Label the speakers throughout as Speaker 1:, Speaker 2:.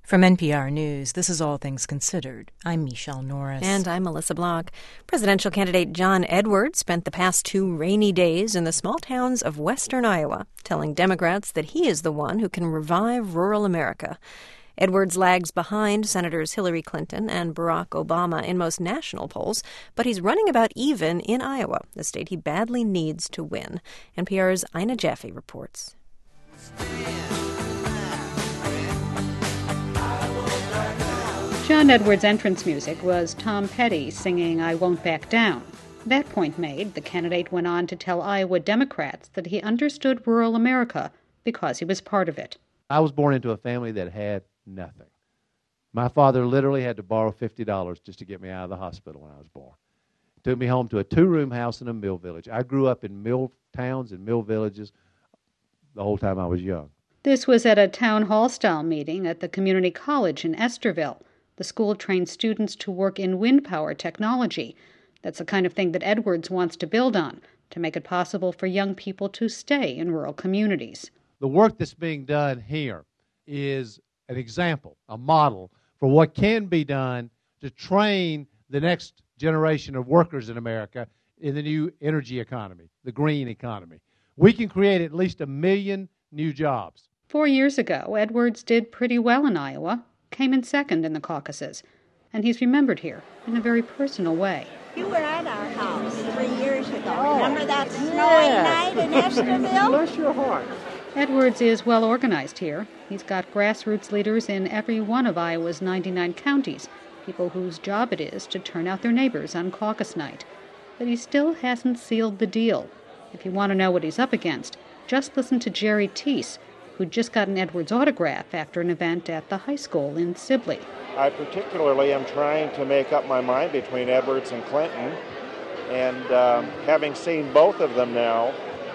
Speaker 1: From NPR News, this is All Things Considered. I'm Michelle Norris.
Speaker 2: And I'm Melissa Block. Presidential candidate John Edwards spent the past 2 rainy days in the small towns of western Iowa, telling Democrats that he is the one who can revive rural America. Edwards lags behind Senators Hillary Clinton and Barack Obama in most national polls, but he's running about even in Iowa, the state he badly needs to win. NPR's Ina Jaffe reports.
Speaker 3: John Edwards' entrance music was Tom Petty singing I Won't Back Down. That point made, the candidate went on to tell Iowa Democrats that he understood rural America because he was part of it.
Speaker 4: I was born into a family that had nothing. My father literally had to borrow $50 just to get me out of the hospital when I was born. Took me home to a 2-room house in a mill village. I grew up in mill towns and mill villages the whole time I was young.
Speaker 3: This was at a town hall-style meeting at the community college in Estherville. The school trains students to work in wind power technology. That's the kind of thing that Edwards wants to build on, to make it possible for young people to stay in rural communities.
Speaker 4: The work that's being done here is an example, a model for what can be done to train the next generation of workers in America in the new energy economy, the green economy. We can create at least 1 million new jobs.
Speaker 3: 4 years ago, Edwards did pretty well in Iowa, came in second in the caucuses, and he's remembered here in a very personal way.
Speaker 5: You were at our house 3 years ago. Remember that snowy night in Estherville?
Speaker 4: Bless your heart.
Speaker 3: Edwards is well organized here. He's got grassroots leaders in every one of Iowa's 99 counties, people whose job it is to turn out their neighbors on caucus night. But he still hasn't sealed the deal. If you want to know what he's up against, just listen to Jerry Teese, who just got an Edwards autograph after an event at the high school in Sibley.
Speaker 6: I particularly am trying to make up my mind between Edwards and Clinton, and having seen both of them now,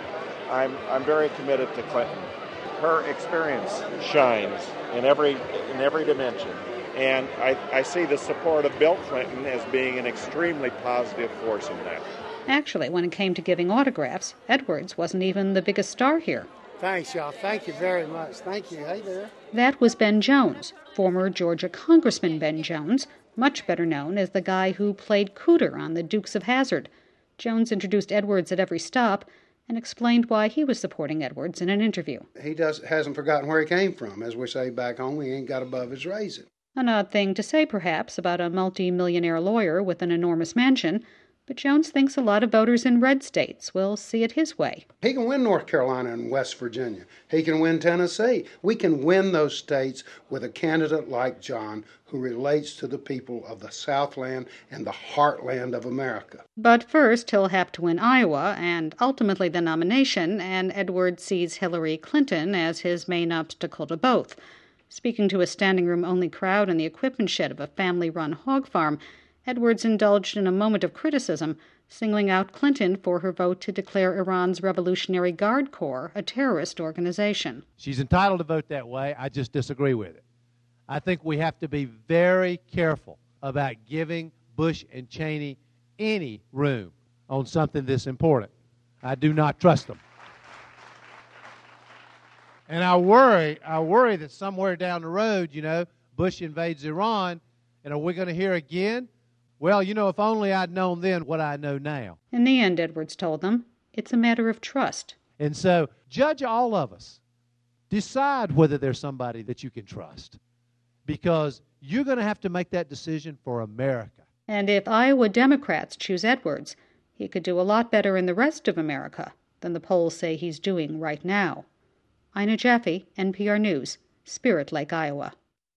Speaker 6: I'm very committed to Clinton. Her experience shines in every dimension, and I see the support of Bill Clinton as being an extremely positive force in that.
Speaker 3: Actually, when it came to giving autographs, Edwards wasn't even the biggest star here.
Speaker 7: Thanks, y'all. Thank you very much. Thank you. Hey there.
Speaker 3: That was Ben Jones, former Georgia Congressman Ben Jones, much better known as the guy who played Cooter on the Dukes of Hazzard. Jones introduced Edwards at every stop and explained why he was supporting Edwards in an interview.
Speaker 7: He hasn't forgotten where he came from. As we say back home, he ain't got above his raising.
Speaker 3: An odd thing to say, perhaps, about a multi-millionaire lawyer with an enormous mansion, but Jones thinks a lot of voters in red states will see it his way.
Speaker 7: He can win North Carolina and West Virginia. He can win Tennessee. We can win those states with a candidate like John who relates to the people of the Southland and the heartland of America.
Speaker 3: But first, he'll have to win Iowa and ultimately the nomination, and Edwards sees Hillary Clinton as his main obstacle to both. Speaking to a standing-room-only crowd in the equipment shed of a family-run hog farm, Edwards indulged in a moment of criticism, singling out Clinton for her vote to declare Iran's Revolutionary Guard Corps a terrorist organization.
Speaker 4: She's entitled to vote that way. I just disagree with it. I think we have to be very careful about giving Bush and Cheney any room on something this important. I do not trust them. And I worry that somewhere down the road, Bush invades Iran, and are we going to hear again? Well, if only I'd known then what I know now.
Speaker 3: In the end, Edwards told them, it's a matter of trust.
Speaker 4: And so, judge all of us. Decide whether there's somebody that you can trust. Because you're going to have to make that decision for America.
Speaker 3: And if Iowa Democrats choose Edwards, he could do a lot better in the rest of America than the polls say he's doing right now. Ina Jaffe, NPR News, Spirit Lake, Iowa.